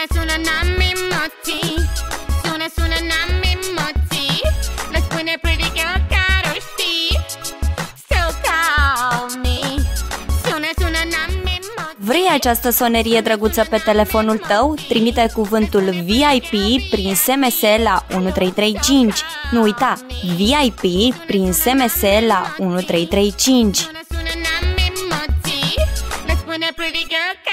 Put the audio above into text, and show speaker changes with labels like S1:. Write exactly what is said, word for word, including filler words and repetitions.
S1: sună, n-am emoții. Sună, sună, n-am emoții. Le spune pretty girl care o știi. Still call me. Sună, sună, n-am emoții.
S2: Vrei această sonerie drăguță pe telefonul tău? Trimite cuvântul V I P prin S M S la unu trei trei cinci. Nu uita, V I P prin S M S la unu trei trei cinci.
S1: Sună, sună, n-am emoții. Le spune pretty girl